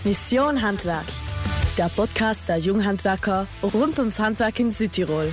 Mission Handwerk, der Podcast der Junghandwerker rund ums Handwerk in Südtirol.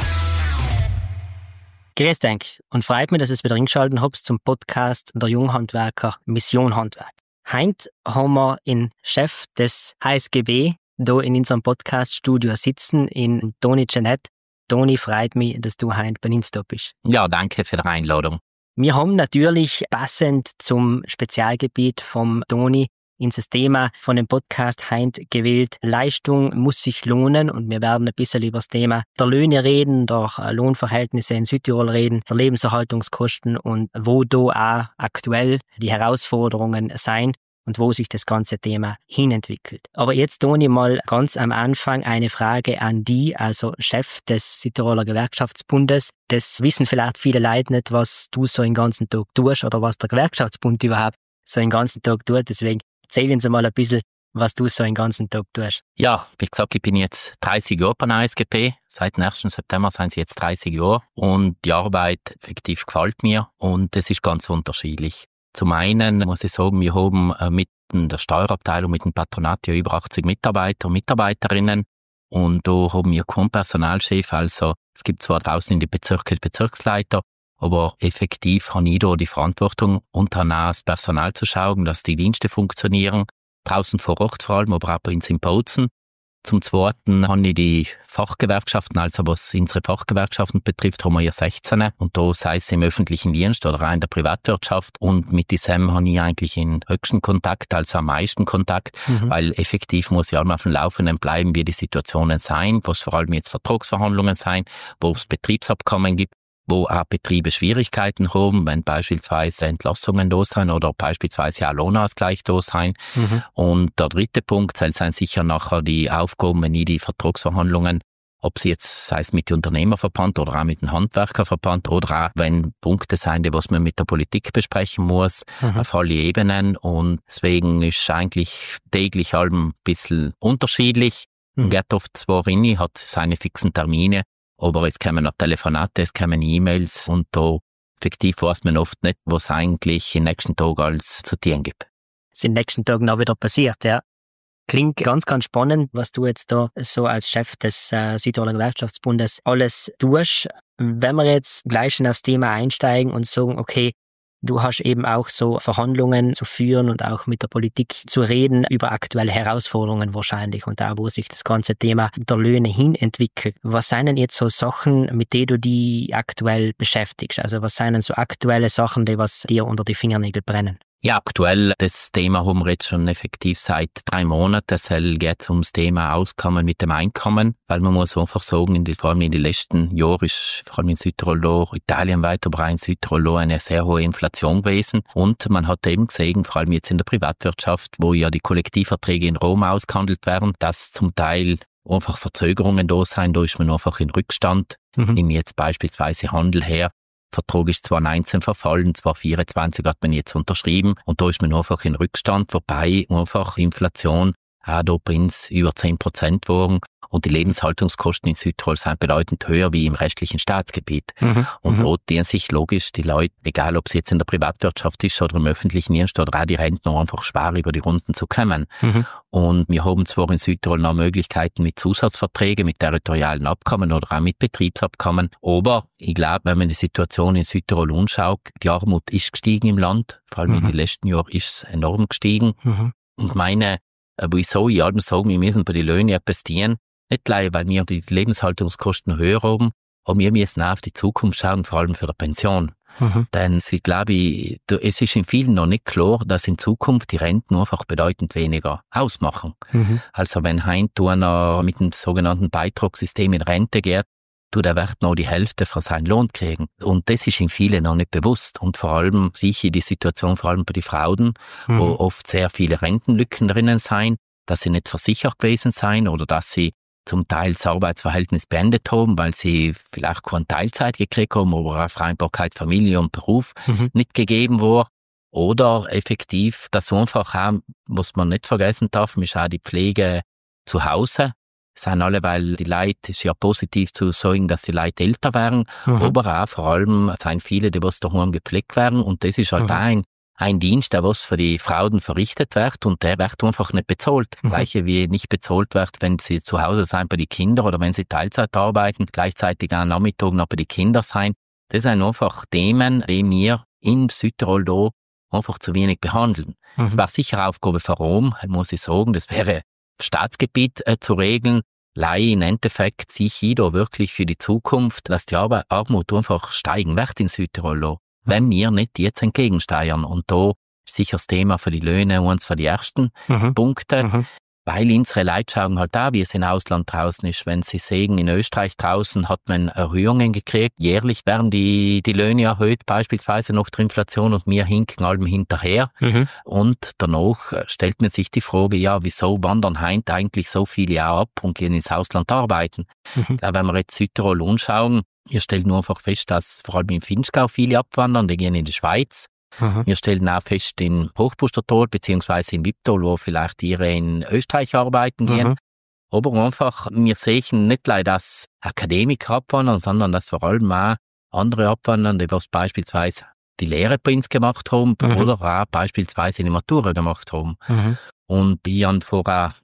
Grüß dich und freut mich, dass ihr es wieder eingeschaltet habt zum Podcast der Junghandwerker Mission Handwerk. Heute haben wir den Chef des HSGB hier in unserem Podcast-Studio sitzen, in Toni Jeanette. Toni, freut mich, dass du heute bei uns da bist. Ja, danke für die Einladung. Wir haben natürlich passend zum Spezialgebiet vom Toni unser Thema von dem Podcast heute gewählt. Leistung muss sich lohnen und wir werden ein bisschen über das Thema der Löhne reden, der Lohnverhältnisse in Südtirol reden, der Lebenserhaltungskosten und wo da auch aktuell die Herausforderungen sein und wo sich das ganze Thema hinentwickelt. Aber jetzt, Toni, mal ganz am Anfang eine Frage an dich, also Chef des Südtiroler Gewerkschaftsbundes. Das wissen vielleicht viele Leute nicht, was du so den ganzen Tag tust oder was der Gewerkschaftsbund überhaupt so den ganzen Tag tut. Deswegen erzähl uns mal ein bisschen, was du so den ganzen Tag tust. Ja, wie gesagt, ich bin jetzt 30 Jahre beim ASGB. Seit dem 1. September sind sie jetzt 30 Jahre. Und die Arbeit effektiv gefällt mir und es ist ganz unterschiedlich. Zum einen muss ich sagen, wir haben mit der Steuerabteilung, mit dem Patronat ja über 80 Mitarbeiter und Mitarbeiterinnen. Und da haben wir keinen Personalchef. Also es gibt zwar draußen in die Bezirke Bezirksleiter, aber effektiv habe ich da die Verantwortung, unter das Personal zu schauen, dass die Dienste funktionieren, draußen vor Ort vor allem, aber auch bei uns in Bautzen. Zum Zweiten habe ich die Fachgewerkschaften, also was unsere Fachgewerkschaften betrifft, haben wir ja 16. Und da sei es im öffentlichen Dienst oder auch in der Privatwirtschaft. Und mit diesem habe ich eigentlich in höchsten Kontakt, also am meisten Kontakt, weil effektiv muss ich auch mal auf dem Laufenden bleiben, wie die Situationen sein, was vor allem jetzt Vertragsverhandlungen sein, wo es Betriebsabkommen gibt, wo auch Betriebe Schwierigkeiten haben, wenn beispielsweise Entlassungen da sind oder beispielsweise auch Lohnausgleich da sein. Und der dritte Punkt soll sein sicher nachher die Aufgaben, wenn ich die Vertragsverhandlungen, ob sie jetzt, sei es mit dem Unternehmerverband oder auch mit dem Handwerkerverband oder auch wenn Punkte sein, die was man mit der Politik besprechen muss, auf alle Ebenen. Und deswegen ist eigentlich täglich halt ein bisschen unterschiedlich. Geht oft zwar rein, hat seine fixen Termine, aber es kommen noch Telefonate, es kommen E-Mails und da effektiv weiß man oft nicht, was eigentlich im nächsten Tag alles zu tun gibt. Was im nächsten Tag noch wieder passiert, ja. Klingt ganz, ganz spannend, was du jetzt da so als Chef des Südtiroler Gewerkschaftsbundes alles tust. Wenn wir jetzt gleich schon aufs Thema einsteigen und sagen, okay, du hast eben auch so Verhandlungen zu führen und auch mit der Politik zu reden über aktuelle Herausforderungen wahrscheinlich und auch, wo sich das ganze Thema der Löhne hin entwickelt. Was sind denn jetzt so Sachen, mit denen du die aktuell beschäftigst? Also was sind denn so aktuelle Sachen, die was dir unter die Fingernägel brennen? Ja, aktuell, das Thema haben wir jetzt schon effektiv seit 3 Monaten. Es geht ums Thema Auskommen mit dem Einkommen, weil man muss einfach sagen, vor allem in den letzten Jahren ist vor allem in Südtirol, Italien weit, aber auch in Südtirol eine sehr hohe Inflation gewesen. Und man hat eben gesehen, vor allem jetzt in der Privatwirtschaft, wo ja die Kollektivverträge in Rom ausgehandelt werden, dass zum Teil einfach Verzögerungen da sind, da ist man einfach in Rückstand. Nimm jetzt beispielsweise Handel her. Vertrag ist zwar 19 verfallen, zwar 24 hat man jetzt unterschrieben und da ist man einfach in Rückstand, wobei einfach Inflation auch da bei uns über 10% geworden und die Lebenshaltungskosten in Südtirol sind bedeutend höher wie im restlichen Staatsgebiet. Und da dienen sich logisch die Leute, egal ob es jetzt in der Privatwirtschaft ist oder im öffentlichen Dienst oder auch die Rentner, einfach schwer über die Runden zu kommen. Und wir haben zwar in Südtirol noch Möglichkeiten mit Zusatzverträgen, mit territorialen Abkommen oder auch mit Betriebsabkommen, aber ich glaube, wenn man die Situation in Südtirol anschaut, die Armut ist gestiegen im Land, vor allem in den letzten Jahren ist es enorm gestiegen. Und wieso ich allem sagen, wir müssen bei den Löhnen etwas tun, nicht gleich, weil wir die Lebenshaltungskosten höher haben, aber wir müssen auch auf die Zukunft schauen, vor allem für die Pension. Denn ich glaube, es ist in vielen noch nicht klar, dass in Zukunft die Renten einfach bedeutend weniger ausmachen. Also wenn einer mit dem sogenannten Beitragssystem in Rente geht, der wird noch die Hälfte von seinem Lohn kriegen. Und das ist in vielen noch nicht bewusst. Und vor allem sicher die Situation, vor allem bei den Frauen, wo oft sehr viele Rentenlücken drinnen sind, dass sie nicht versichert gewesen sind oder dass sie zum Teil das Arbeitsverhältnis beendet haben, weil sie vielleicht keine Teilzeit gekriegt haben oder auch Vereinbarkeit Familie und Beruf nicht gegeben war. Oder effektiv, das einfach auch, was man nicht vergessen darf, ist auch die Pflege zu Hause. Sind alle, weil die Leute, ist ja positiv zu sagen, dass die Leute älter werden, aber auch vor allem sind viele, die was daheim gepflegt werden und das ist halt auch ein Dienst, der was für die Frauen verrichtet wird und der wird einfach nicht bezahlt. Gleiche wie nicht bezahlt wird, wenn sie zu Hause sein bei den Kindern oder wenn sie Teilzeit arbeiten, gleichzeitig am Nachmittag noch bei den Kindern sein. Das sind einfach Themen, die wir in Südtirol da einfach zu wenig behandeln. Das wäre sicher Aufgabe für Rom, muss ich sagen. Das wäre Staatsgebiet zu regeln. Leihe im Endeffekt sehe ich da wirklich für die Zukunft, dass die Armut einfach steigen wird in Südtirol da, wenn wir nicht jetzt entgegensteuern. Und da ist sicher das Thema für die Löhne eins von die ersten Punkte. Weil unsere Leute schauen halt auch, wie es im Ausland draußen ist. Wenn sie sehen, in Österreich draußen hat man Erhöhungen gekriegt. Jährlich werden die Löhne erhöht, beispielsweise nach der Inflation, und wir hinken allem hinterher. Und danach stellt man sich die Frage, ja, wieso wandern heute eigentlich so viele auch ab und gehen ins Ausland arbeiten? Wenn wir jetzt Südtirol anschauen, ihr stellt nur einfach fest, dass vor allem im Vinschgau viele abwandern, die gehen in die Schweiz. Wir stellen auch fest in Hochbustertal beziehungsweise in Wipptal, wo vielleicht ihre in Österreich arbeiten gehen. Aber einfach, wir sehen nicht leider, dass Akademiker abwandern, sondern dass vor allem auch andere abwandern, die was beispielsweise die Lehre bei uns gemacht haben oder auch beispielsweise die Matura gemacht haben. Und ich habe vor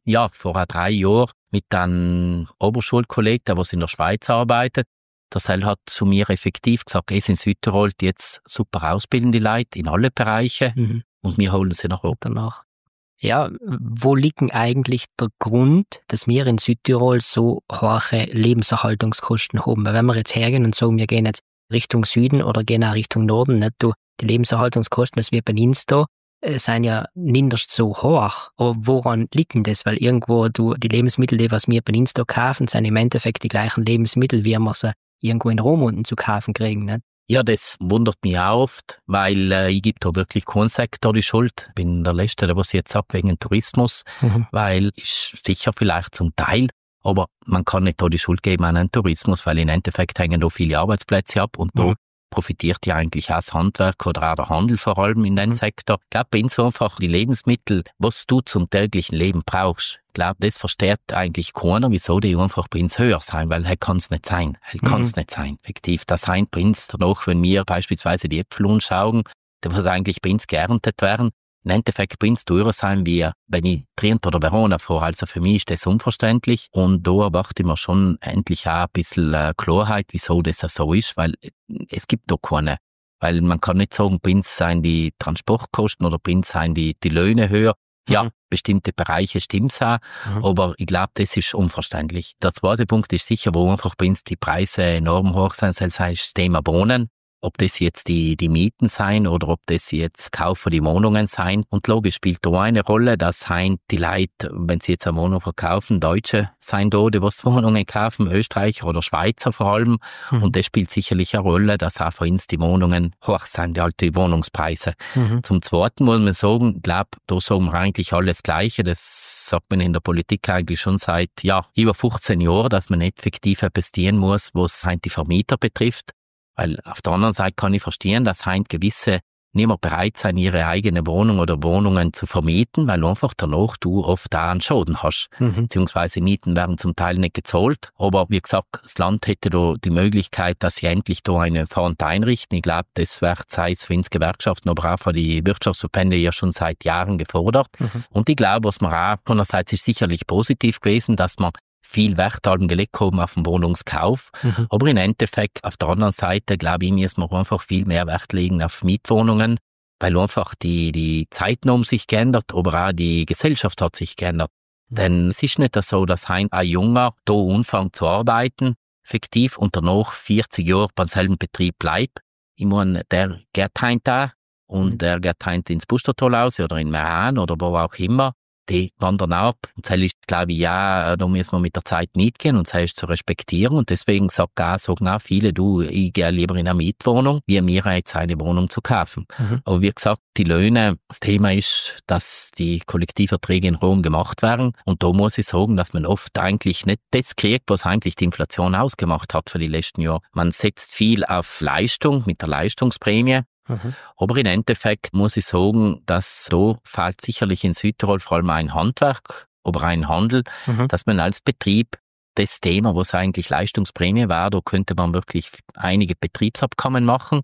3 Jahren mit einem Oberschulkollegen, der was in der Schweiz arbeitet, das hat zu mir effektiv gesagt, es in Südtirol jetzt super ausbilden die Leute in alle Bereiche und wir holen sie nach oben. Danach. Ja, wo liegen eigentlich der Grund, dass wir in Südtirol so hohe Lebenserhaltungskosten haben? Weil wenn wir jetzt hergehen und sagen, wir gehen jetzt Richtung Süden oder gehen auch Richtung Norden, nicht? Die Lebenserhaltungskosten, das wir bei uns da, sind ja nicht so hoch. Aber woran liegt denn das? Weil irgendwo die Lebensmittel, die was wir bei uns da kaufen, sind im Endeffekt die gleichen Lebensmittel, wie wir sie irgendwo in Rom unten zu kaufen kriegen, nicht? Ja, das wundert mich auch oft, weil ich gebe da wirklich keinen Sektor die Schuld. Bin der Letzte, der was jetzt sagt, wegen Tourismus, weil ist sicher vielleicht zum Teil, aber man kann nicht da die Schuld geben an den Tourismus, weil im Endeffekt hängen da viele Arbeitsplätze ab und da profitiert ja eigentlich auch das Handwerk oder auch der Handel vor allem in dem Sektor. Ich glaube, bei uns einfach die Lebensmittel, was du zum täglichen Leben brauchst, ich glaube, das versteht eigentlich keiner, wieso die einfach bei uns höher sein, weil halt kann es nicht sein. Effektiv. Das sein bei uns danach, wenn wir beispielsweise die Äpfel anschauen, die was eigentlich bei uns geerntet werden, im Endeffekt bei uns teurer sein, wie wenn ich Trient oder Verona fahre. Also für mich ist das unverständlich und da erwarte ich mir schon endlich auch ein bisschen Klarheit, wieso das so ist, weil es gibt da keine. Weil man kann nicht sagen, bei uns seien die Transportkosten oder bei uns seien die Löhne höher. Ja, bestimmte Bereiche stimmt's auch, aber ich glaube, das ist unverständlich. Der zweite Punkt ist sicher, wo einfach bei uns die Preise enorm hoch sind, das heißt das Thema Wohnen. Ob das jetzt die Mieten sein oder ob das jetzt Kauf von die Wohnungen sein. Und logisch spielt da eine Rolle, dass die Leute, wenn sie jetzt eine Wohnung verkaufen, Deutsche sein da, die was Wohnungen kaufen, Österreicher oder Schweizer vor allem. Und das spielt sicherlich eine Rolle, dass auch für uns die Wohnungen hoch sind, die Wohnungspreise. Zum Zweiten muss man sagen, ich glaube, da sagen wir eigentlich alles Gleiche. Das sagt man in der Politik eigentlich schon seit über 15 Jahren, dass man effektiv investieren muss, was die Vermieter betrifft. Weil auf der anderen Seite kann ich verstehen, dass gewisse nicht mehr bereit sind, ihre eigene Wohnung oder Wohnungen zu vermieten, weil einfach danach du oft da einen Schaden hast. Beziehungsweise Mieten werden zum Teil nicht gezahlt. Aber wie gesagt, das Land hätte da die Möglichkeit, dass sie endlich da eine Fonds einrichten. Ich glaube, das wird, sei es für uns Gewerkschaften, aber auch für die Wirtschaftsverbände ja schon seit Jahren gefordert. Und ich glaube, was man auch einerseits ist sicherlich positiv gewesen, dass man viel Wert gelegt haben auf den Wohnungskauf. Aber im Endeffekt, auf der anderen Seite, glaube ich, müssen wir einfach viel mehr Wert legen auf Mietwohnungen, weil einfach die Zeitnorm sich geändert, aber auch die Gesellschaft hat sich geändert. Denn es ist nicht so, dass ein Junger da anfängt zu arbeiten, effektiv, und danach 40 Jahre beim selben Betrieb bleibt. Ich meine, der geht da und der geht ins Bustertal aus oder in Meran oder wo auch immer. Die wandern ab. Und das ist, glaube ich, da müssen wir mit der Zeit mitgehen und das ist zu respektieren. Und deswegen sagen auch viele, ich gehe lieber in eine Mietwohnung, wie mir jetzt eine Wohnung zu kaufen. Aber wie gesagt, die Löhne, das Thema ist, dass die Kollektivverträge in Rom gemacht werden. Und da muss ich sagen, dass man oft eigentlich nicht das kriegt, was eigentlich die Inflation ausgemacht hat für die letzten Jahre. Man setzt viel auf Leistung mit der Leistungsprämie. Aber im Endeffekt muss ich sagen, dass da fehlt sicherlich in Südtirol vor allem ein Handwerk, aber ein Handel, dass man als Betrieb das Thema, was eigentlich Leistungsprämie war, da könnte man wirklich einige Betriebsabkommen machen,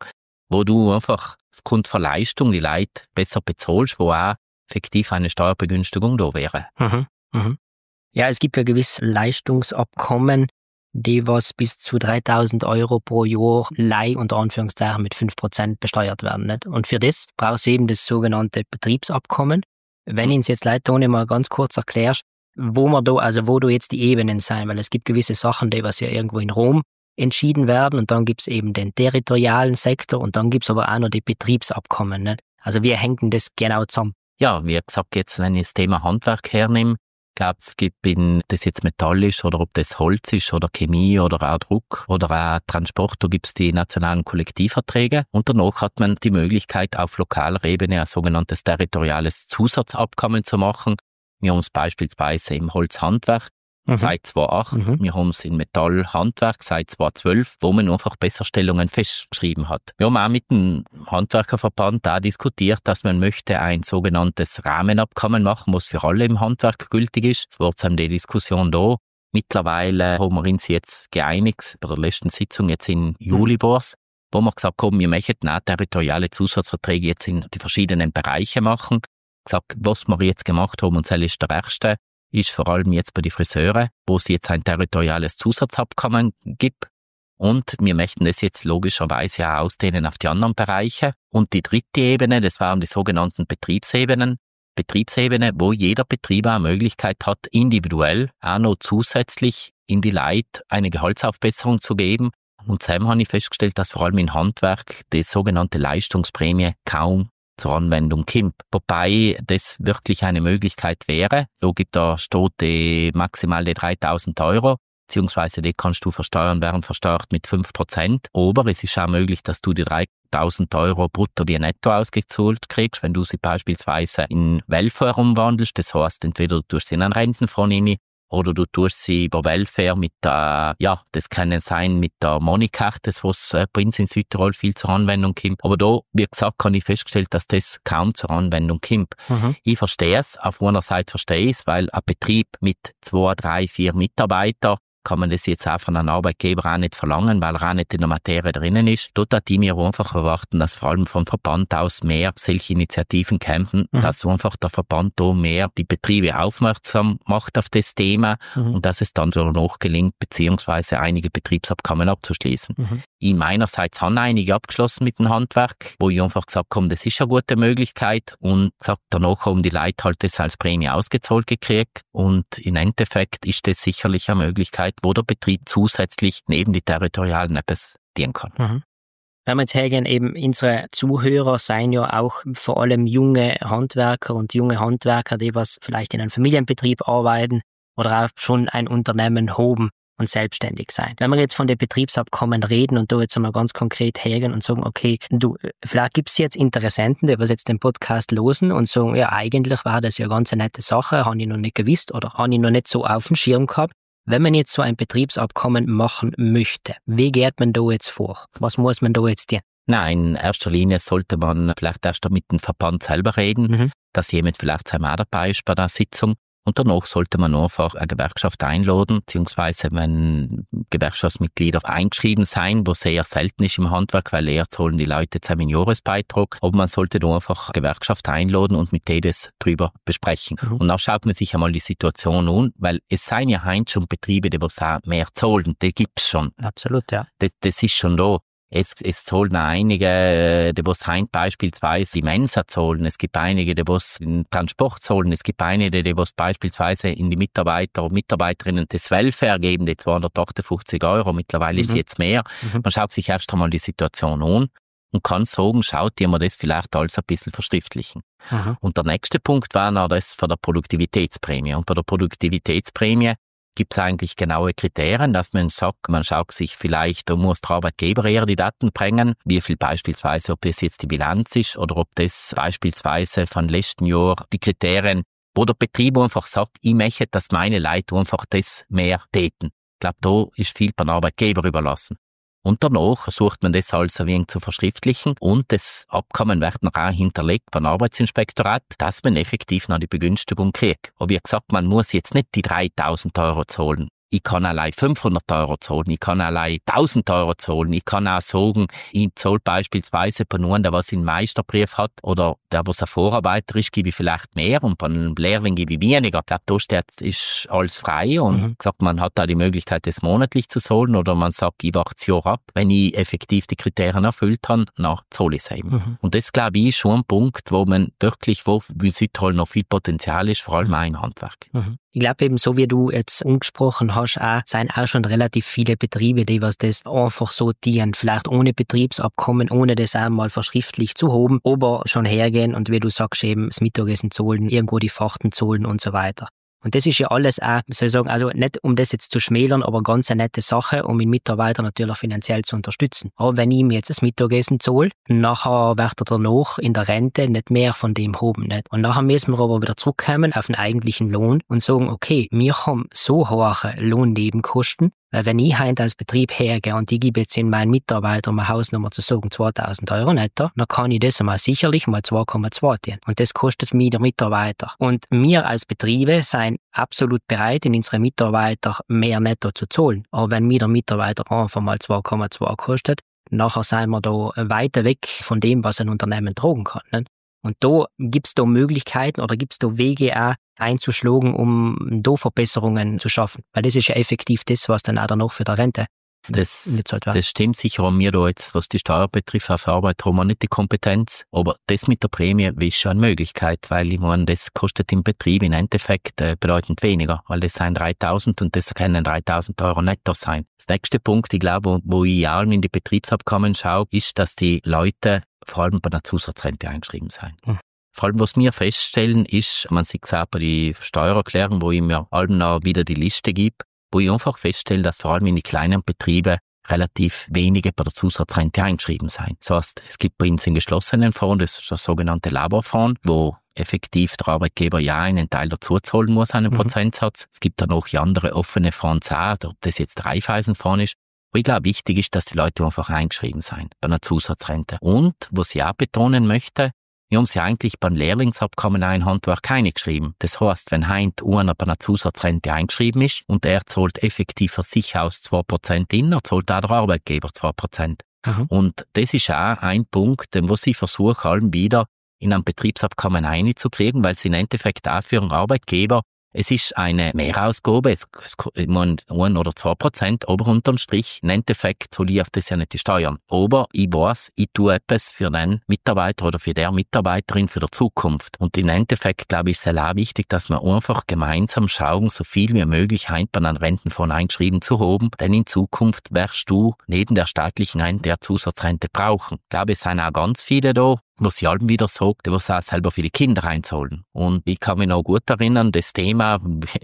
wo du einfach aufgrund von Leistung die Leute besser bezahlst, wo auch effektiv eine Steuerbegünstigung da wäre. Ja, es gibt ja gewisse Leistungsabkommen, die was bis zu 3.000 Euro pro Jahr Leih unter Anführungszeichen mit 5% besteuert werden. Nicht? Und für das brauchst du eben das sogenannte Betriebsabkommen. Wenn Ihnen jetzt Leute Toni mal ganz kurz erklärst, wo du jetzt die Ebenen sein, weil es gibt gewisse Sachen, die was ja irgendwo in Rom entschieden werden und dann gibt's eben den territorialen Sektor und dann gibt's aber auch noch die Betriebsabkommen. Nicht? Also wie hängt denn das genau zusammen? Ja, wie gesagt, jetzt, wenn ich das Thema Handwerk hernehme, glaube es gibt, ob das jetzt Metall ist oder ob das Holz ist oder Chemie oder auch Druck oder auch Transport, da gibt es die nationalen Kollektivverträge und danach hat man die Möglichkeit, auf lokaler Ebene ein sogenanntes territoriales Zusatzabkommen zu machen. Wir haben es beispielsweise im Holzhandwerk seit 2008, wir haben es im Metallhandwerk seit 2012, wo man einfach Besserstellungen festgeschrieben hat. Wir haben auch mit dem Handwerkerverband da diskutiert, dass man möchte ein sogenanntes Rahmenabkommen machen, was für alle im Handwerk gültig ist. Es war die Diskussion da. Mittlerweile haben wir uns jetzt geeinigt, bei der letzten Sitzung jetzt im Juli war's, wo wir gesagt haben, wir möchten auch territoriale Zusatzverträge jetzt in die verschiedenen Bereiche machen. Gesagt, was wir jetzt gemacht haben, und das ist der erste, ist vor allem jetzt bei den Friseuren, wo es jetzt ein territoriales Zusatzabkommen gibt. Und wir möchten das jetzt logischerweise auch ausdehnen auf die anderen Bereiche. Und die dritte Ebene, das waren die sogenannten Betriebsebene, wo jeder Betrieb eine Möglichkeit hat, individuell auch noch zusätzlich in die Leute eine Gehaltsaufbesserung zu geben. Und zusammen habe ich festgestellt, dass vor allem im Handwerk die sogenannte Leistungsprämie kaum zur Anwendung kommt. Wobei das wirklich eine Möglichkeit wäre. Da steht die maximal die 3.000 Euro, beziehungsweise die kannst du versteuern, werden versteuert mit 5%. Aber es ist auch möglich, dass du die 3.000 Euro brutto wie netto ausgezahlt kriegst, wenn du sie beispielsweise in Welfare umwandelst. Das heißt, entweder du tust sie in einen Rentenfonds rein, oder du tust sie über Welfare mit der, das kann sein mit der Monikarte, was bei uns in Südtirol viel zur Anwendung kommt. Aber da, wie gesagt, habe ich festgestellt, dass das kaum zur Anwendung kommt. Ich verstehe es, auf einer Seite verstehe ich es, weil ein Betrieb mit 2, 3, 4 Mitarbeitern kann man das jetzt auch von einem Arbeitgeber auch nicht verlangen, weil er auch nicht in der Materie drinnen ist. Dort hat ich mir einfach erwarten, dass vor allem vom Verband aus mehr solche Initiativen kämpfen, dass einfach der Verband da mehr die Betriebe aufmerksam macht auf das Thema und dass es dann danach gelingt, beziehungsweise einige Betriebsabkommen abzuschließen. Ich meinerseits habe einige abgeschlossen mit dem Handwerk, wo ich einfach gesagt habe, das ist eine gute Möglichkeit und gesagt, danach haben die Leute halt das als Prämie ausgezahlt gekriegt und im Endeffekt ist das sicherlich eine Möglichkeit, wo der Betrieb zusätzlich neben die territorialen etwas dienen kann. Wenn wir jetzt hergehen, eben unsere Zuhörer seien ja auch vor allem junge Handwerker und junge Handwerker, die was vielleicht in einem Familienbetrieb arbeiten oder auch schon ein Unternehmen haben und selbstständig sein. Wenn wir jetzt von den Betriebsabkommen reden und da jetzt einmal ganz konkret hergehen und sagen, okay, vielleicht gibt es jetzt Interessenten, die was jetzt den Podcast losen und sagen, ja, eigentlich war das ja ganz eine nette Sache, habe ich noch nicht gewusst oder habe ich noch nicht so auf dem Schirm gehabt. Wenn man jetzt so ein Betriebsabkommen machen möchte, wie geht man da jetzt vor? Was muss man da jetzt tun? Nein, in erster Linie sollte man vielleicht erst mit dem Verband selber reden, dass jemand vielleicht auch dabei ist bei der Sitzung. Und danach sollte man einfach eine Gewerkschaft einladen, beziehungsweise wenn Gewerkschaftsmitglieder eingeschrieben sein, was sehr selten ist im Handwerk, weil eher zahlen die Leute zusammen einen Jahresbeitrag. Aber man sollte da einfach eine Gewerkschaft einladen und mit denen das drüber besprechen. Und dann schaut man sich einmal die Situation an, weil es seien ja heute schon Betriebe, die was auch mehr zahlen. Die gibt's schon. Absolut, ja. Das ist schon da. Es zahlen einige, die was heim beispielsweise im Mensa zahlen. Es gibt einige, die was in Transport zahlen. Es gibt einige, die was beispielsweise in die Mitarbeiter und Mitarbeiterinnen das Welfare geben, die 258 Euro. Mittlerweile ist es jetzt mehr. Man schaut sich erst einmal die Situation an und kann sagen, schaut, die wir das vielleicht alles ein bisschen verschriftlichen. Und der nächste Punkt war noch das von der Produktivitätsprämie. Und bei der Produktivitätsprämie gibt es eigentlich genaue Kriterien, dass man sagt, man schaut sich vielleicht, da muss der Arbeitgeber eher die Daten bringen, wie viel beispielsweise, ob das jetzt die Bilanz ist oder ob das beispielsweise von letzten Jahr die Kriterien, wo der Betrieb einfach sagt, ich möchte, dass meine Leute einfach das mehr täten. Ich glaube, da ist viel beim Arbeitgeber überlassen. Und danach versucht man das alles ein wenig zu verschriftlichen und das Abkommen wird noch auch hinterlegt beim Arbeitsinspektorat, dass man effektiv noch die Begünstigung kriegt. Aber wie gesagt, man muss jetzt nicht die 3.000 Euro zahlen. ich kann allein 500 € zahlen, ich kann allein 1000 € zahlen, ich kann auch sagen, ich zahle beispielsweise bei einem, der was einen Meisterbrief hat oder der, was ein Vorarbeiter ist, gebe ich vielleicht mehr und bei einem Lehrling gebe ich weniger. Ich glaube, da steht, ist alles frei und gesagt, man hat da die Möglichkeit, das monatlich zu zahlen oder man sagt, ich warte das Jahr ab. Wenn ich effektiv die Kriterien erfüllt habe, dann zahle ich es eben. Und das, glaube ich, ist schon ein Punkt, wo man wirklich, wo in Südtirol noch viel Potenzial ist, vor allem auch im Handwerk. Ich glaube eben, so wie du jetzt angesprochen hast, sind auch schon relativ viele Betriebe, die was das einfach so dienen, vielleicht ohne Betriebsabkommen, ohne das einmal verschriftlich zu haben, aber schon hergehen und wie du sagst, eben das Mittagessen zahlen, irgendwo die Fahrten zahlen und so weiter. Und das ist ja alles auch, soll ich sagen, also nicht um das jetzt zu schmälern, aber ganz eine nette Sache, um den Mitarbeiter natürlich finanziell zu unterstützen. Aber wenn ich mir jetzt das Mittagessen zahle, nachher wird er danach in der Rente nicht mehr von dem haben, nicht? Und nachher müssen wir aber wieder zurückkommen auf den eigentlichen Lohn und sagen, okay, wir haben so hohe Lohnnebenkosten, weil wenn ich heute als Betrieb hergehe und ich gebe jetzt in meinen Mitarbeiter, um eine Hausnummer zu sagen, 2000 € netto, dann kann ich das einmal sicherlich mal 2,2 tun. Und das kostet mich der Mitarbeiter. Und wir als Betriebe sind absolut bereit, in unsere Mitarbeiter mehr netto zu zahlen. Aber wenn mir der Mitarbeiter einfach mal 2,2 kostet, nachher sind wir da weiter weg von dem, was ein Unternehmen tragen kann, nicht? Und da gibt's da Möglichkeiten oder gibt's da Wege auch einzuschlagen, um da Verbesserungen zu schaffen. Weil das ist ja effektiv das, was dann auch danach für die Rente das stimmt sicher. Haben wir da jetzt, was die Steuer betrifft, auf Arbeit haben wir nicht die Kompetenz. Aber das mit der Prämie ist schon eine Möglichkeit, weil ich meine, das kostet im Betrieb im Endeffekt bedeutend weniger, weil das sind 3.000 und das können 3.000 € netto sein. Das nächste Punkt, ich glaube, wo ich allem in die Betriebsabkommen schaue, ist, dass die Leute vor allem bei der Zusatzrente eingeschrieben sind. Vor allem, was wir feststellen, ist, man sieht es auch bei den Steuererklärungen, wo ich mir allem noch wieder die Liste gebe, wo ich einfach feststelle, dass vor allem in die kleinen Betriebe relativ wenige bei der Zusatzrente eingeschrieben sind. Das heißt, es gibt bei uns einen geschlossenen Fonds, das ist der sogenannte Laborfonds, wo effektiv der Arbeitgeber ja einen Teil dazu zahlen muss, einen Prozentsatz. Es gibt dann noch andere offene Fonds auch, ob das jetzt der Raiffeisenfonds ist. Aber ich glaube, wichtig ist, dass die Leute einfach eingeschrieben sind bei einer Zusatzrente. Und, was ich auch betonen möchte, wir haben sie eigentlich beim Lehrlingsabkommen auch in Handwerk keine geschrieben. Das heisst, wenn heint einer bei einer Zusatzrente eingeschrieben ist und er zahlt effektiv für sich aus 2% in, er zahlt auch der Arbeitgeber 2%. Und das ist auch ein Punkt, den was ich versuche, allem wieder in ein Betriebsabkommen einzukriegen, weil es im Endeffekt auch für einen Arbeitgeber, es ist eine Mehrausgabe, es 1 oder 2%, aber unterm Strich, im Endeffekt soll ich auf das ja nicht die Steuern. Aber ich weiß, ich tue etwas für den Mitarbeiter oder für der Mitarbeiterin für die Zukunft. Und im Endeffekt, glaube ich, ist es auch wichtig, dass wir einfach gemeinsam schauen, so viel wie möglich bei einem Rentenfonds eingeschrieben zu haben, denn in Zukunft wirst du neben der staatlichen Rente der Zusatzrente brauchen. Ich glaube, es sind auch ganz viele da, was sie allem wieder sagt, was auch selber für die Kinder einzahlen. Und ich kann mich noch gut erinnern, das Thema,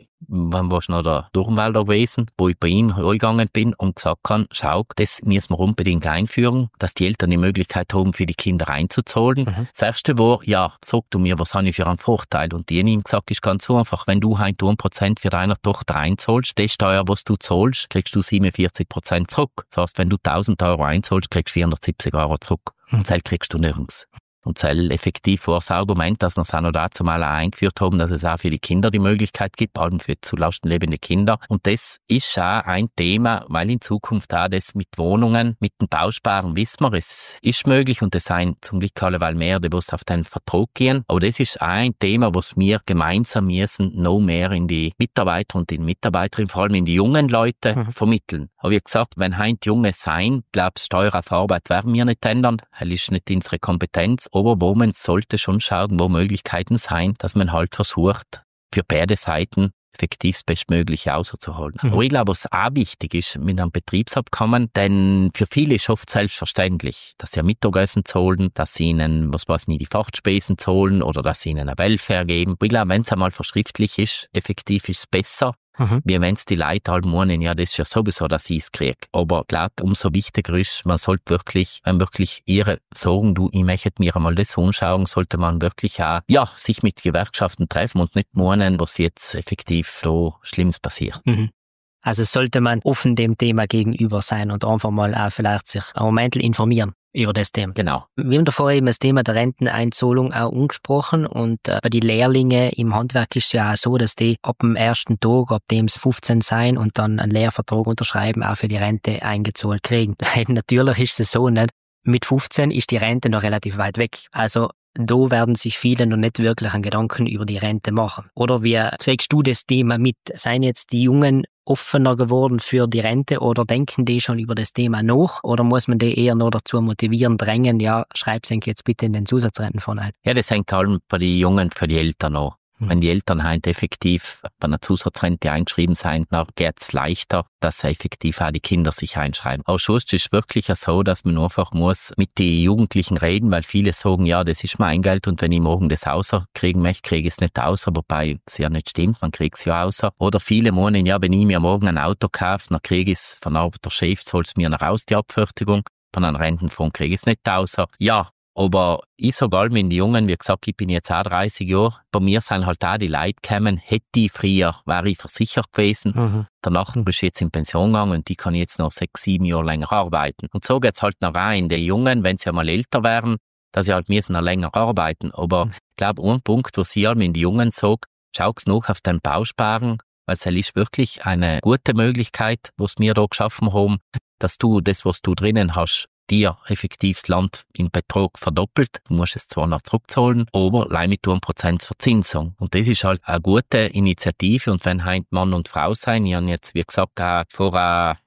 wann war noch der Durmwälder gewesen, wo ich bei ihm reingegangen bin und gesagt habe, schau, das müssen wir unbedingt einführen, dass die Eltern die Möglichkeit haben, für die Kinder einzuzahlen. Das erste war, ja, sag du mir, was habe ich für einen Vorteil? Und die haben ihm gesagt, ist ganz einfach, wenn du heute 1% für deine Tochter einzahlst, die Steuer, was du zahlst, kriegst du 47% zurück. Das heißt, wenn du 1.000 € einzahlst, kriegst du 470 € zurück. Und das kriegst du nirgends. Und das effektiv war das Argument, dass wir es auch noch dazu mal eingeführt haben, dass es auch für die Kinder die Möglichkeit gibt, vor allem für zulasten lebende Kinder. Und das ist auch ein Thema, weil in Zukunft auch das mit Wohnungen, mit den Bausparen wissen wir, es ist möglich und es sind zum Glück alleweil mehr, die auf den Vertrag gehen. Aber das ist auch ein Thema, was wir gemeinsam müssen, noch mehr in die Mitarbeiter und die Mitarbeiterinnen, vor allem in die jungen Leute vermitteln. Habe ich gesagt, wenn heute Junge sein, glaube Steuer auf Arbeit werden wir nicht ändern, das ist nicht unsere Kompetenz. Aber wo man sollte schon schauen, wo Möglichkeiten sein, dass man halt versucht, für beide Seiten effektiv das Bestmögliche rauszuholen. Aber ich glaube, was auch wichtig ist mit einem Betriebsabkommen, denn für viele ist oft selbstverständlich, dass sie ein Mittagessen zahlen, dass sie ihnen, die Fahrtspesen zahlen oder dass sie ihnen ein Welfare geben. Aber ich glaube, wenn es einmal verschriftlich ist, effektiv ist es besser, wie wenn es die Leute halt meinen, ja, das ist ja sowieso, dass ich es kriege. Aber ich glaube, umso wichtiger ist, man sollte wirklich, wenn wirklich ihre sagen, du, ich möchte mir einmal das anschauen, sollte man wirklich auch, ja, sich mit Gewerkschaften treffen und nicht meinen, was jetzt effektiv so Schlimmes passiert. Also sollte man offen dem Thema gegenüber sein und einfach mal auch vielleicht sich ein Moment informieren über das Thema. Genau. Wir haben davor eben das Thema der Renteneinzahlung auch angesprochen und bei den Lehrlingen im Handwerk ist es ja auch so, dass die ab dem ersten Tag, ab dem sie 15 sein und dann einen Lehrvertrag unterschreiben, auch für die Rente eingezahlt kriegen. Natürlich ist es so, nicht? Mit 15 ist die Rente noch relativ weit weg. Also da werden sich viele noch nicht wirklich einen Gedanken über die Rente machen. Oder wie kriegst du das Thema mit? Seien jetzt die Jungen offener geworden für die Rente oder denken die schon über das Thema nach? Oder muss man die eher noch dazu motivieren, drängen, ja, schreib's jetzt bitte in den Zusatzrentenfonds ein? Ja, das hängt vor allem bei den Jungen, für die Eltern an. Wenn die Eltern halt effektiv bei einer Zusatzrente eingeschrieben sind, dann geht's leichter, dass effektiv auch die Kinder sich einschreiben. Aber sonst ist es wirklich so, dass man einfach muss mit den Jugendlichen reden, weil viele sagen, ja, das ist mein Geld und wenn ich morgen das außerkriegen möchte, kriege ich es nicht außer, wobei es ja nicht stimmt, man kriegt es ja außer. Oder viele meinen, ja, wenn ich mir morgen ein Auto kaufe, dann kriege ich es von der Chef, zahlt es mir noch aus, die Abfertigung. Von einem Rentenfonds kriege ich es nicht außer. Ja, aber ich sage allem die Jungen, wie gesagt, ich bin jetzt auch 30 Jahre, bei mir sind halt auch die Leute gekommen, hätte ich früher, wäre ich versichert gewesen, danach bist ich jetzt in Pension gegangen und die kann ich jetzt noch 6, 7 Jahre länger arbeiten. Und so geht's halt noch rein, die Jungen, wenn sie einmal älter werden, dass sie halt müssen noch länger arbeiten. Aber ich glaube, ein Punkt, wo sie allem die Jungen sagen, schau's noch auf den Bausparen, weil es ist wirklich eine gute Möglichkeit, was wir da geschaffen haben, dass du das, was du drinnen hast, dir effektiv das Land im Betrag verdoppelt. Du musst es zwar noch zurückzahlen, aber allein mit 1% Verzinsung. Und das ist halt eine gute Initiative. Und wenn halt Mann und Frau sein, ich habe jetzt, wie gesagt, vor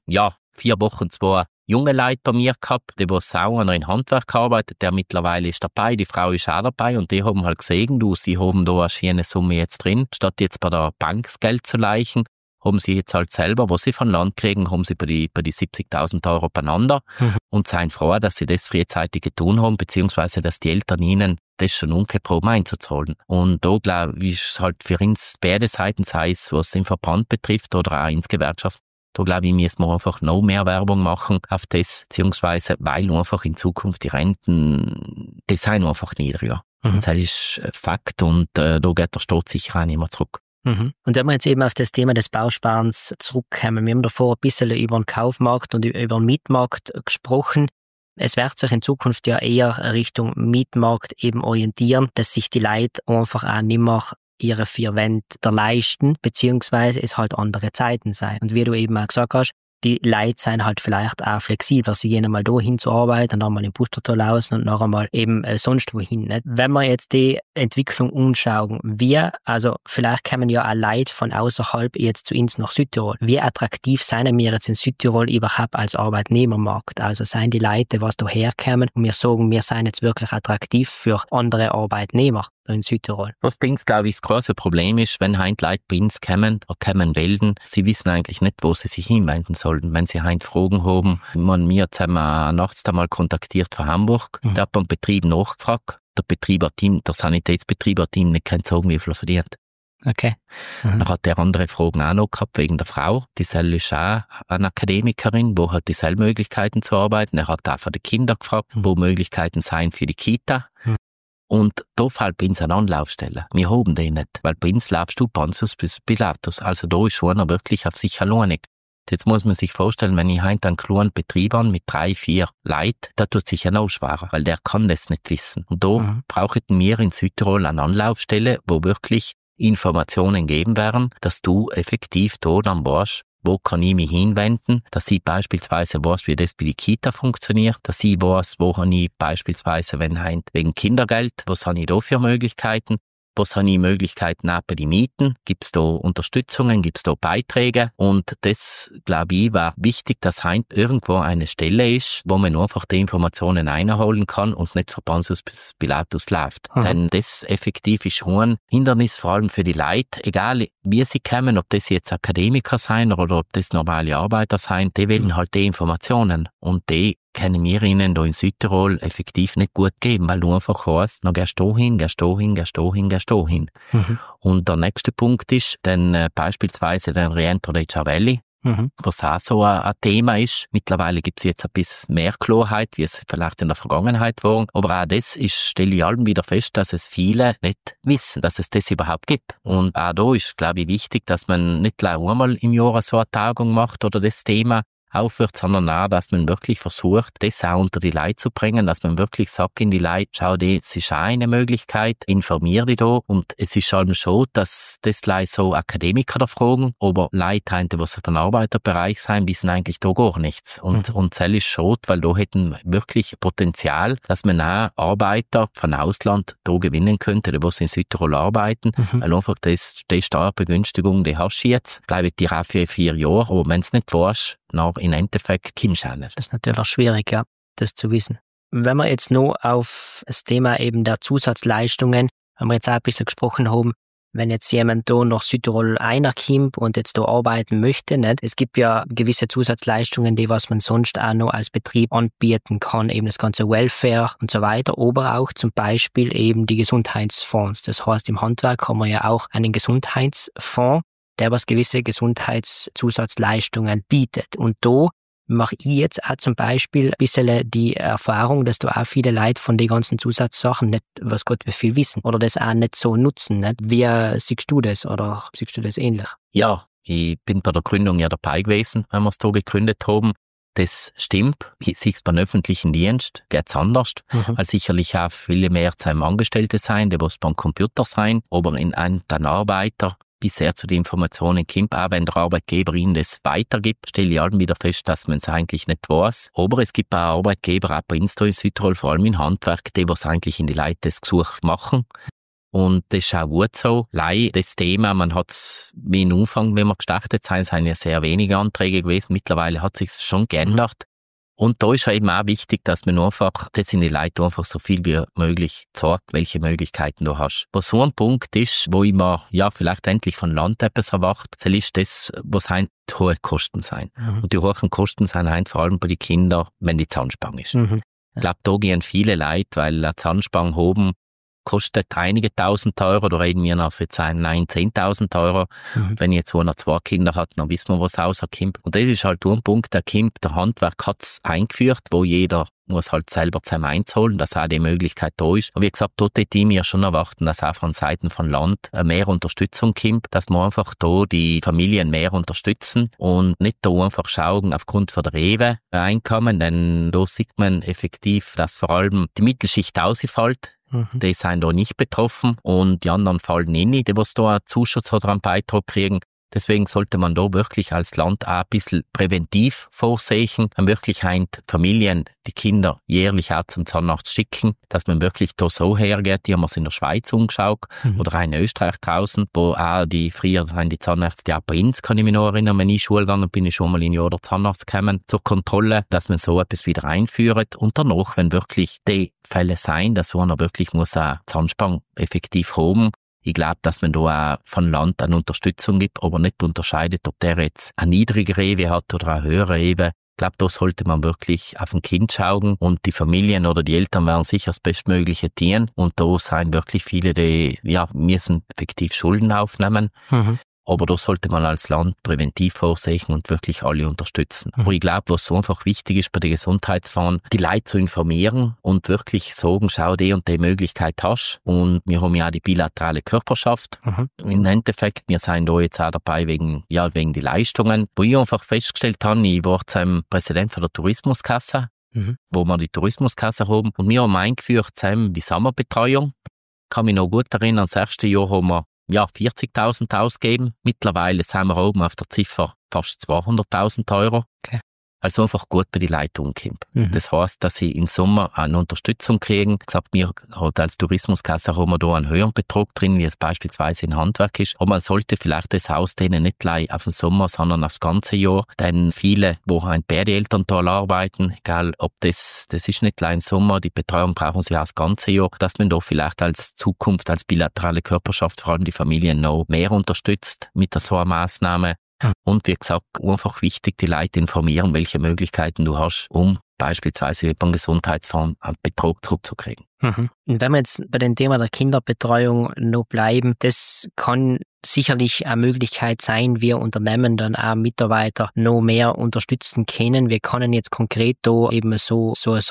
4 Wochen 2 junge Leute bei mir gehabt, die was auch in Handwerk arbeitet, der mittlerweile ist dabei, die Frau ist auch dabei und die haben halt gesehen, sie haben da eine schöne Summe jetzt drin, statt jetzt bei der Bank das Geld zu leichen, haben sie jetzt halt selber, was sie von Land kriegen, haben sie bei die 70.000 Euro beieinander und seien froh, dass sie das frühzeitig getan haben, beziehungsweise dass die Eltern ihnen das schon umgeprobt einzuzahlen. Und da, glaube ich, ist halt für uns beide Seiten, sei es was den Verband betrifft oder auch ins Gewerkschaft, da glaube ich, müssen wir einfach noch mehr Werbung machen auf das, beziehungsweise weil einfach in Zukunft die Renten, die sind einfach niedriger. Und das ist Fakt und da geht der Staat sicher auch nicht mehr zurück. Und wenn wir jetzt eben auf das Thema des Bausparens zurückkommen, wir haben davor ein bisschen über den Kaufmarkt und über den Mietmarkt gesprochen. Es wird sich in Zukunft ja eher Richtung Mietmarkt eben orientieren, dass sich die Leute einfach auch nicht mehr ihre 4 Wände leisten, beziehungsweise es halt andere Zeiten sein. Und wie du eben auch gesagt hast, die Leute sind halt vielleicht auch flexibler. Sie gehen einmal da hin zur Arbeit und dann mal im Pustertal aus und noch einmal eben sonst wohin. Nicht? Wenn wir jetzt die Entwicklung anschauen, also vielleicht kommen ja auch Leute von außerhalb jetzt zu uns nach Südtirol. Wie attraktiv sind wir jetzt in Südtirol überhaupt als Arbeitnehmermarkt? Also sind die Leute, was da herkommen und wir sagen, wir sind jetzt wirklich attraktiv für andere Arbeitnehmer in Südtirol. Was bei uns, glaube ich, das große Problem ist, wenn heute Leute bei uns kommen oder kommen wollen, sie wissen eigentlich nicht, wo sie sich hinwenden sollten. Wenn sie heute Fragen haben, wir haben nachts einmal kontaktiert von Hamburg, da hat beim Betrieb nachgefragt, der Sanitätsbetrieb hat ihm nicht sagen, wie viel er verdient. Okay. Dann hat der andere Fragen auch noch gehabt wegen der Frau. Die Selle ist auch eine Akademikerin, wo hat dieselben Möglichkeiten zu arbeiten. Er hat auch für die Kinder gefragt, wo Möglichkeiten seien für die Kita. Und da fällt bei uns eine Anlaufstelle. Wir haben den nicht, weil bei uns laufst du Pansus bis Pilatus. Also da ist schon wirklich auf sich alleinig. Jetzt muss man sich vorstellen, wenn ich heute einen kleinen Betrieb habe mit 3, 4 Leuten, da tut sich ja noch schwerer, weil der kann das nicht wissen. Und da brauchen wir in Südtirol eine Anlaufstelle, wo wirklich Informationen geben werden, dass du effektiv da dann weißt, wo kann ich mich hinwenden, dass ich beispielsweise weiß, wie das bei der Kita funktioniert, dass ich weiß, wo habe ich beispielsweise, wenn wegen Kindergeld, was habe ich da für Möglichkeiten, was habe ich Möglichkeiten auch bei den Mieten, gibt es da Unterstützungen, gibt es da Beiträge und das, glaube ich, war wichtig, dass irgendwo eine Stelle ist, wo man einfach die Informationen einholen kann und nicht von Pansus bis Pilatus läuft. Denn das effektiv ist schon ein Hindernis, vor allem für die Leute, egal wie sie kommen, ob das jetzt Akademiker sein oder ob das normale Arbeiter sein, die wollen halt die Informationen und die können wir ihnen da in Südtirol effektiv nicht gut geben, weil du einfach hast, dann gehst du hin. Und der nächste Punkt ist dann beispielsweise den Rientro dei Cervelli, was auch so ein Thema ist. Mittlerweile gibt es jetzt ein bisschen mehr Klarheit, wie es vielleicht in der Vergangenheit war. Aber auch das stelle ich allem wieder fest, dass es viele nicht wissen, dass es das überhaupt gibt. Und auch da ist, glaube ich, wichtig, dass man nicht gleich einmal im Jahr so eine Tagung macht oder das Thema, aufhört, sondern auch, dass man wirklich versucht, das auch unter die Leute zu bringen, dass man wirklich sagt in die Leute, schau, das ist auch eine Möglichkeit, informiere dich da. Und es ist schon, dass das Leute so Akademiker da fragen, aber Leute, die aus dem Arbeiterbereich sind, wissen eigentlich da gar nichts. Und das ist schon, weil da hätten wirklich Potenzial, dass man auch Arbeiter von Ausland da gewinnen könnte, die in Südtirol arbeiten, weil einfach die Steuerbegünstigung, die hast du jetzt, bleibt dir auch für 4 Jahre, aber wenn es nicht weißt, dann im Endeffekt kommst du auch nicht. Das ist natürlich schwierig, ja, das zu wissen. Wenn wir jetzt noch auf das Thema eben der Zusatzleistungen, wenn wir jetzt auch ein bisschen gesprochen haben, wenn jetzt jemand da nach Südtirol reinkommt und jetzt da arbeiten möchte, nicht? Es gibt ja gewisse Zusatzleistungen, die was man sonst auch noch als Betrieb anbieten kann, eben das ganze Welfare und so weiter, aber auch zum Beispiel eben die Gesundheitsfonds. Das heißt, im Handwerk haben wir ja auch einen Gesundheitsfonds, der was gewisse Gesundheitszusatzleistungen bietet. Und da mache ich jetzt auch zum Beispiel ein bisschen die Erfahrung, dass da auch viele Leute von den ganzen Zusatzsachen nicht, was Gott wie viel wissen oder das auch nicht so nutzen. Nicht? Wie siehst du das oder siehst du das ähnlich? Ja, ich bin bei der Gründung ja dabei gewesen, wenn wir es da gegründet haben. Das stimmt. Ich sehe es beim öffentlichen Dienst, geht's anders, weil sicherlich auch viele mehr Angestellte sein, die was beim Computer sein, aber in einem Arbeiter bisher zu den Informationen kommt, auch wenn der Arbeitgeber ihnen das weitergibt, stelle ich allem wieder fest, dass man es eigentlich nicht weiß. Aber es gibt auch Arbeitgeber, auch bei uns hier in Südtirol, vor allem im Handwerk, die was eigentlich in die Leute das Gesuch machen. Und das ist auch gut so. Das Thema, man hat es wie im Anfang, wenn wir gestartet sind, sind ja sehr wenige Anträge gewesen. Mittlerweile hat sich schon geändert. Und da ist eben auch wichtig, dass man einfach, das in die Leute einfach so viel wie möglich zeigt, welche Möglichkeiten du hast. Was so ein Punkt ist, wo ich mir, ja, vielleicht endlich von Land etwas erwacht, das ist das, was halt hohe Kosten sind. Und die hohen Kosten sind halt vor allem bei den Kindern, wenn die Zahnspange ist. Ich glaube, da gehen viele Leute, weil eine Zahnspange oben kostet einige tausend Euro, da reden wir noch für 10.000 Euro. Wenn jetzt einer 2 Kinder hat, dann wissen wir, was rauskommt. Und das ist halt ein Punkt, der Handwerk hat es eingeführt, wo jeder muss halt selber zusammen einzahlen, dass auch die Möglichkeit da ist. Und wie gesagt, dort hätte ich mir schon erwarten, dass auch von Seiten von Land mehr Unterstützung kommt, dass wir einfach da die Familien mehr unterstützen und nicht da einfach schauen aufgrund von der Rewe-Einkommen, denn da sieht man effektiv, dass vor allem die Mittelschicht ausfällt. Die sind da nicht betroffen und die anderen fallen rein, die was da einen Zuschuss oder einen Beitrag kriegen. Deswegen sollte man da wirklich als Land auch ein bisschen präventiv vorsehen, dann wirklich Familien, die Kinder jährlich auch zum Zahnarzt schicken, dass man wirklich da so hergeht. Die haben wir es in der Schweiz umgeschaut oder auch in Österreich draußen, wo auch früher sind die Zahnärzte auch bei uns, kann ich mich noch erinnern, wenn ich in die Schule gegangen bin, ich schon mal in Jahr der Zahnarzt gekommen zur Kontrolle, dass man so etwas wieder einführt und danach, wenn wirklich die Fälle sein, dass einer wirklich muss auch Zahnspange effektiv haben. Ich glaube, dass man da auch von Land eine Unterstützung gibt, aber nicht unterscheidet, ob der jetzt eine niedrige Rewe hat oder eine höhere Rewe. Ich glaube, da sollte man wirklich auf ein Kind schauen und die Familien oder die Eltern werden sicher das Bestmögliche tun. Und da sind wirklich viele, die müssen effektiv Schulden aufnehmen. Aber da sollte man als Land präventiv vorsehen und wirklich alle unterstützen. Aber ich glaube, was so einfach wichtig ist bei den Gesundheitsfonds, die Leute zu informieren und wirklich sagen, schau, die und die Möglichkeit hast. Und wir haben ja auch die bilaterale Körperschaft. Im Endeffekt, wir sind da jetzt auch dabei wegen die Leistungen. Wo ich einfach festgestellt habe, ich war zum Präsident von der Tourismuskasse, wo wir die Tourismuskasse haben. Und wir haben eingeführt die Sommerbetreuung. Ich kann mich noch gut erinnern, das erste Jahr haben wir 40.000 ausgeben. Mittlerweile sind wir oben auf der Ziffer fast 200.000 Euro. Okay. Also einfach gut bei die Leute umkommt. Das heisst, dass sie im Sommer eine Unterstützung kriegen. Ich gesagt, wir halt als Tourismuskasse haben wir da einen höheren Betrag drin, wie es beispielsweise in Handwerk ist. Aber man sollte vielleicht das ausdehnen, nicht gleich auf den Sommer, sondern aufs ganze Jahr. Denn viele, wo bei den Eltern da arbeiten, egal ob das ist nicht gleich im Sommer, die Betreuung brauchen sie auch das ganze Jahr, dass man da vielleicht als Zukunft, als bilaterale Körperschaft vor allem die Familien noch mehr unterstützt mit so einer Maßnahme. Und wie gesagt, einfach wichtig, die Leute informieren, welche Möglichkeiten du hast, um beispielsweise beim Gesundheitsfonds einen Betrag zurückzukriegen. Und wenn wir jetzt bei dem Thema der Kinderbetreuung noch bleiben, das kann sicherlich eine Möglichkeit sein, wir Unternehmen dann auch Mitarbeiter noch mehr unterstützen können. Wir können jetzt konkret da eben so eine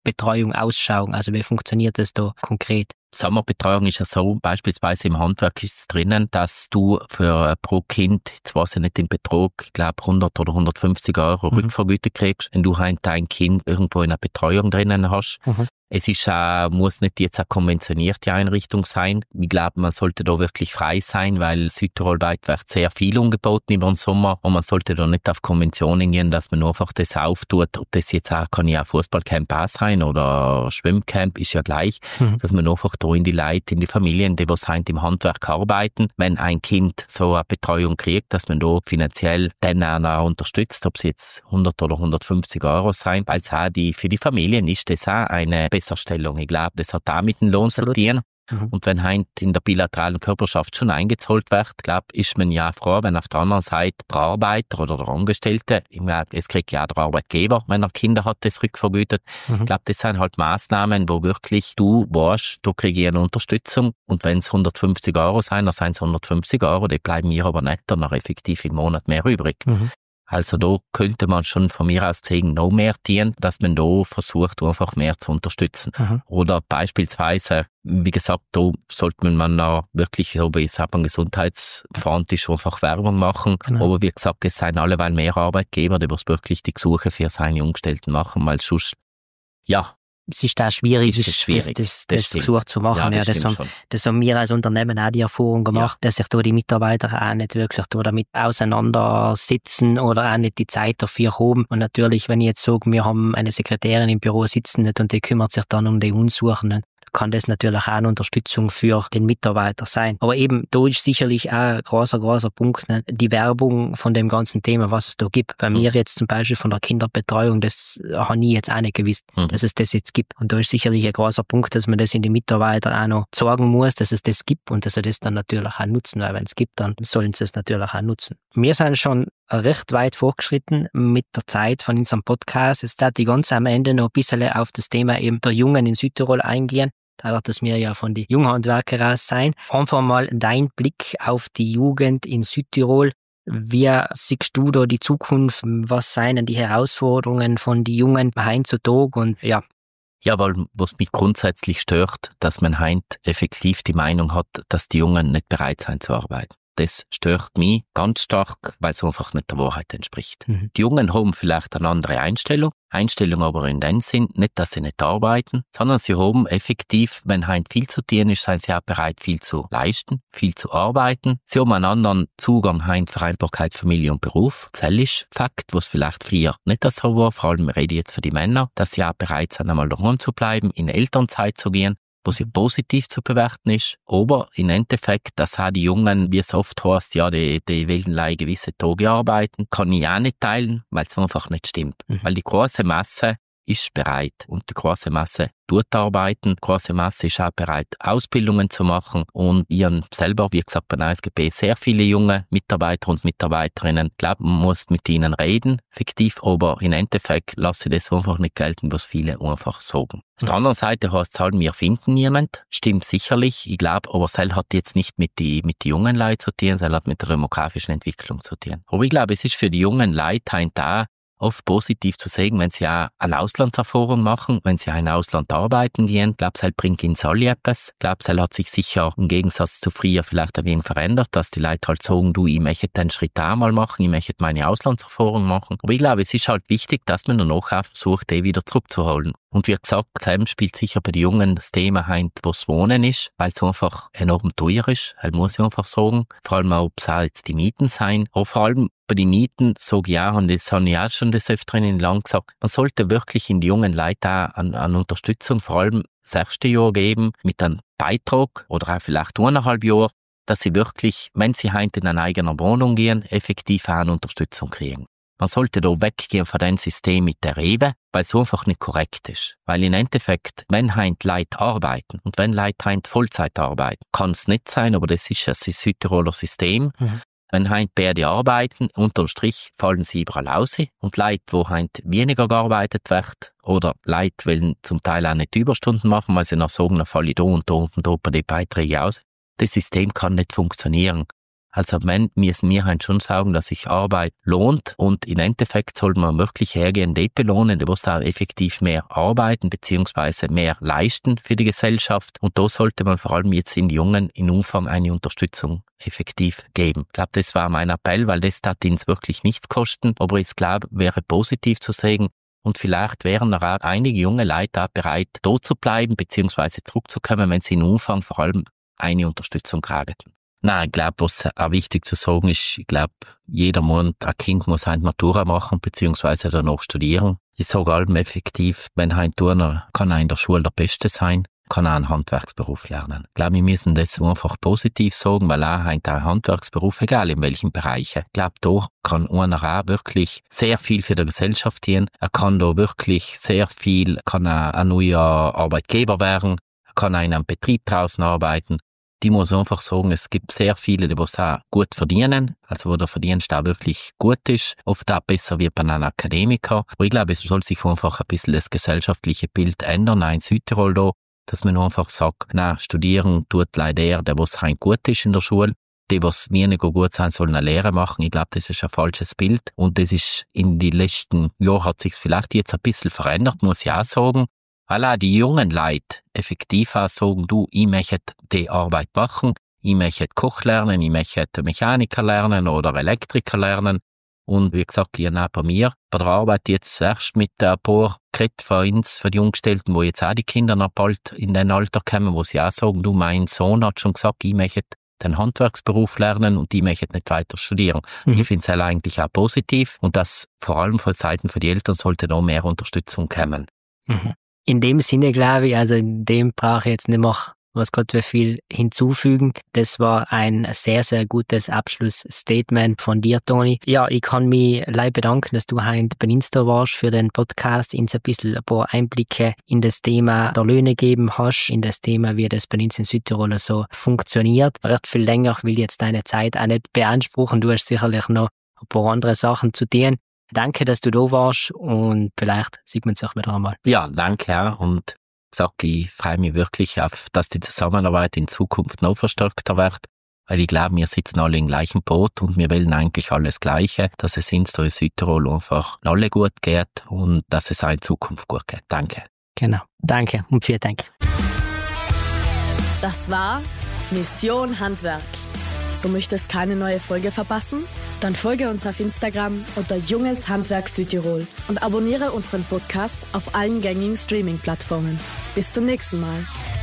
Betreuung ausschauen? Also wie funktioniert das da konkret? Sommerbetreuung ist ja so, beispielsweise im Handwerk ist es drinnen, dass du für pro Kind, jetzt weiß ich nicht den Betrag, ich glaube 100 oder 150 Euro Rückvergütung kriegst, wenn du halt dein Kind irgendwo in einer Betreuung drinnen hast. Es ist muss nicht jetzt eine konventionierte Einrichtung sein. Ich glaube, man sollte da wirklich frei sein, weil südtirolweit wird sehr viel angeboten über den Sommer und man sollte da nicht auf Konventionen gehen, dass man nur einfach das auftut. Ob das jetzt auch, kann ja ein Fußballcamp auch sein oder Schwimmcamp, ist ja gleich, dass man einfach da in die Leute, in die Familien, die was halt im Handwerk arbeiten, wenn ein Kind so eine Betreuung kriegt, dass man da finanziell dann auch unterstützt, ob es jetzt 100 oder 150 Euro sein, weil es auch für die Familien ist das auch eine Besserstellung. Ich glaube, das hat auch mit dem Lohn zu tun. Und wenn halt in der bilateralen Körperschaft schon eingezahlt wird, glaube ist man ja froh, wenn auf der anderen Seite der Arbeiter oder der Angestellte, ich glaube, es kriegt ja auch der Arbeitgeber, wenn er Kinder hat, das rückvergütet. Ich glaube, das sind halt Maßnahmen, wo wirklich du weißt, da kriege ich eine Unterstützung und wenn es 150 Euro sein, dann sind es 150 Euro, die bleiben mir aber nicht dann noch effektiv im Monat mehr übrig. Also da könnte man schon von mir aus sagen, noch mehr tun, dass man da versucht, einfach mehr zu unterstützen. Oder beispielsweise, wie gesagt, da sollte man auch wirklich, so wie es am Gesundheitsverband ist, einfach Werbung machen. Aber wie gesagt, es sind alleweil mehr Arbeitgeber, die was wirklich die Gesuche für seine Angestellten machen, weil sonst, ja, es ist auch schwierig, das Gesuch zu machen. Ja, das haben wir als Unternehmen auch die Erfahrung gemacht, dass sich da die Mitarbeiter auch nicht wirklich damit auseinandersetzen oder auch nicht die Zeit dafür haben. Und natürlich, wenn ich jetzt sage, wir haben eine Sekretärin im Büro sitzen und die kümmert sich dann um die Unsuchenden, kann das natürlich auch eine Unterstützung für den Mitarbeiter sein. Aber eben, da ist sicherlich auch ein großer Punkt, ne? Die Werbung von dem ganzen Thema, was es da gibt. Bei mir jetzt zum Beispiel von der Kinderbetreuung, das habe ich jetzt auch nicht gewusst, dass es das jetzt gibt. Und da ist sicherlich ein großer Punkt, dass man das in die Mitarbeiter auch noch sagen muss, dass es das gibt und dass sie das dann natürlich auch nutzen, weil wenn es gibt, dann sollen sie es natürlich auch nutzen. Wir sind schon recht weit fortgeschritten mit der Zeit von unserem Podcast. Jetzt darf ich ganz am Ende noch ein bisschen auf das Thema eben der Jungen in Südtirol eingehen. Dadurch, dass wir ja von den Junghandwerker raus sein. Einfach mal dein Blick auf die Jugend in Südtirol. Wie siehst du da die Zukunft? Was seien denn die Herausforderungen von den Jungen heutzutage? Und ja. Ja, weil was mich grundsätzlich stört, dass man heint effektiv die Meinung hat, dass die Jungen nicht bereit sind zu arbeiten. Das stört mich ganz stark, weil es einfach nicht der Wahrheit entspricht. Die Jungen haben vielleicht eine andere Einstellung aber in dem Sinn, nicht, dass sie nicht arbeiten, sondern sie haben effektiv, wenn halt viel zu tun ist, sind sie auch bereit, viel zu leisten, viel zu arbeiten. Sie haben einen anderen Zugang halt Vereinbarkeit Familie und Beruf. Das ist Fakt, was vielleicht früher nicht das so war, vor allem rede ich jetzt für die Männer, dass sie auch bereit sind, einmal daheim zu bleiben, in Elternzeit zu gehen, was ja positiv zu bewerten ist, aber im Endeffekt, dass auch die Jungen, wie es oft heißt, ja, die wollen gewisse Tage arbeiten, kann ich auch nicht teilen, weil es einfach nicht stimmt. Weil die große Masse ist bereit und die große Masse tut arbeiten. Die große Masse ist auch bereit, Ausbildungen zu machen und ich habe selber, wie gesagt, bei ASGB sehr viele junge Mitarbeiter und Mitarbeiterinnen. Ich glaube, man muss mit ihnen reden, fiktiv, aber im Endeffekt lasse ich das einfach nicht gelten, was viele einfach sagen. Auf der anderen Seite heißt es halt, wir finden niemand. Stimmt sicherlich, ich glaube, aber es hat jetzt nicht mit die jungen Leuten zu tun, es hat mit der demografischen Entwicklung zu tun. Aber ich glaube, es ist für die jungen Leute da oft positiv zu sagen, wenn sie auch eine Auslandserfahrung machen, wenn sie auch in Ausland arbeiten gehen. Ich glaube, es bringt ihnen alle etwas. Ich glaube, es hat sich sicher im Gegensatz zu früher vielleicht ein wenig verändert, dass die Leute halt sagen, du, ich möchte den Schritt auch mal machen, ich möchte meine Auslandserfahrung machen. Aber ich glaube, es ist halt wichtig, dass man danach auch versucht, die wieder zurückzuholen. Und wie gesagt, Sam spielt sicher bei den Jungen das Thema heint, was Wohnen ist, weil es einfach enorm teuer ist, muss ich einfach sagen. Vor allem auch, ob es auch jetzt die Mieten sein. Aber vor allem bei den Mieten sage ich auch, und das habe ich auch schon des Öfteren lang gesagt, man sollte wirklich in die jungen Leute auch an Unterstützung, vor allem das erste Jahr geben, mit einem Beitrag oder auch vielleicht 1,5 Jahre, dass sie wirklich, wenn sie heint in eine eigene Wohnung gehen, effektiv auch eine Unterstützung kriegen. Man sollte da weggehen von dem System mit der Rewe, weil es einfach nicht korrekt ist. Weil im Endeffekt, wenn heint Leute arbeiten und wenn Leute heint Vollzeit arbeiten, kann es nicht sein, aber das ist ein Südtiroler System. Wenn heint beide arbeiten, unterm Strich fallen sie überall aus. Und Leute, wo heint weniger gearbeitet wird, oder Leute wollen zum Teil auch nicht Überstunden machen, weil sie noch sagen, dann falle ich da und da und da bei den Beiträgen aus. Das System kann nicht funktionieren. Also müssen wir halt schon sagen, dass sich Arbeit lohnt und im Endeffekt soll man wirklich hergehen, die belohnen, die muss auch effektiv mehr arbeiten bzw. mehr leisten für die Gesellschaft und da sollte man vor allem jetzt in Jungen in Umfang eine Unterstützung effektiv geben. Ich glaube, das war mein Appell, weil das tat ihnen wirklich nichts kosten, aber ich glaube, wäre positiv zu sagen und vielleicht wären auch einige junge Leute auch bereit, da zu bleiben bzw. zurückzukommen, wenn sie in Umfang vor allem eine Unterstützung kriegen. Nein, ich glaube, was auch wichtig zu sagen ist, ich glaube, jeder Monat ein Kind muss eine Matura machen, beziehungsweise danach studieren. Ich sage allem effektiv, wenn ein Turner kann auch in der Schule der Beste sein, kann auch einen Handwerksberuf lernen. Ich glaube, wir müssen das einfach positiv sagen, weil auch ein Handwerksberuf, egal in welchen Bereichen, ich glaube, da kann einer auch wirklich sehr viel für die Gesellschaft dienen. Er kann da wirklich sehr viel, kann auch ein neuer Arbeitgeber werden, er kann auch in einem Betrieb draußen arbeiten. Ich muss einfach sagen, es gibt sehr viele, die es auch gut verdienen, also wo der Verdienst auch wirklich gut ist, oft auch besser wie bei einem Akademiker. Aber ich glaube, es soll sich einfach ein bisschen das gesellschaftliche Bild ändern, auch in Südtirol da, dass man einfach sagt, nein, studieren tut leider der was rein gut ist in der Schule. Die, was weniger gut sein, sollen eine Lehre machen. Ich glaube, das ist ein falsches Bild. Und das ist in den letzten Jahren hat sich vielleicht jetzt ein bisschen verändert, muss ich auch sagen. Weil auch die jungen Leute effektiv auch sagen, du, ich möchte die Arbeit machen, ich möchte Koch lernen, ich möchte Mechaniker lernen oder Elektriker lernen. Und wie gesagt, ich habe bei mir bei der Arbeit jetzt erst mit ein paar geredet von uns, von den Junggestellten, wo jetzt auch die Kinder noch bald in den Alter kommen, wo sie auch sagen, du, mein Sohn hat schon gesagt, ich möchte den Handwerksberuf lernen und ich möchte nicht weiter studieren. Ich finde es eigentlich auch positiv und das vor allem von Seiten der Eltern sollte da mehr Unterstützung kommen. In dem Sinne glaube ich, also in dem brauche ich jetzt nicht mehr, was Gott will, viel hinzufügen. Das war ein sehr, sehr gutes Abschlussstatement von dir, Toni. Ja, ich kann mich leid bedanken, dass du heute bei uns da warst für den Podcast, uns ein bisschen ein paar Einblicke in das Thema der Löhne geben hast, in das Thema, wie das bei uns in Südtirol so funktioniert. Wird viel länger, will jetzt deine Zeit auch nicht beanspruchen. Du hast sicherlich noch ein paar andere Sachen zu tun. Danke, dass du da warst und vielleicht sieht man uns auch wieder einmal. Ja, danke auch und ich freue mich wirklich auf, dass die Zusammenarbeit in Zukunft noch verstärkter wird, weil ich glaube, wir sitzen alle im gleichen Boot und wir wollen eigentlich alles Gleiche, dass es uns da in Südtirol einfach alle gut geht und dass es auch in Zukunft gut geht. Danke. Genau, danke und vielen Dank. Das war Mission Handwerk. Du möchtest keine neue Folge verpassen? Dann folge uns auf Instagram unter Junges Handwerk Südtirol und abonniere unseren Podcast auf allen gängigen Streaming-Plattformen. Bis zum nächsten Mal.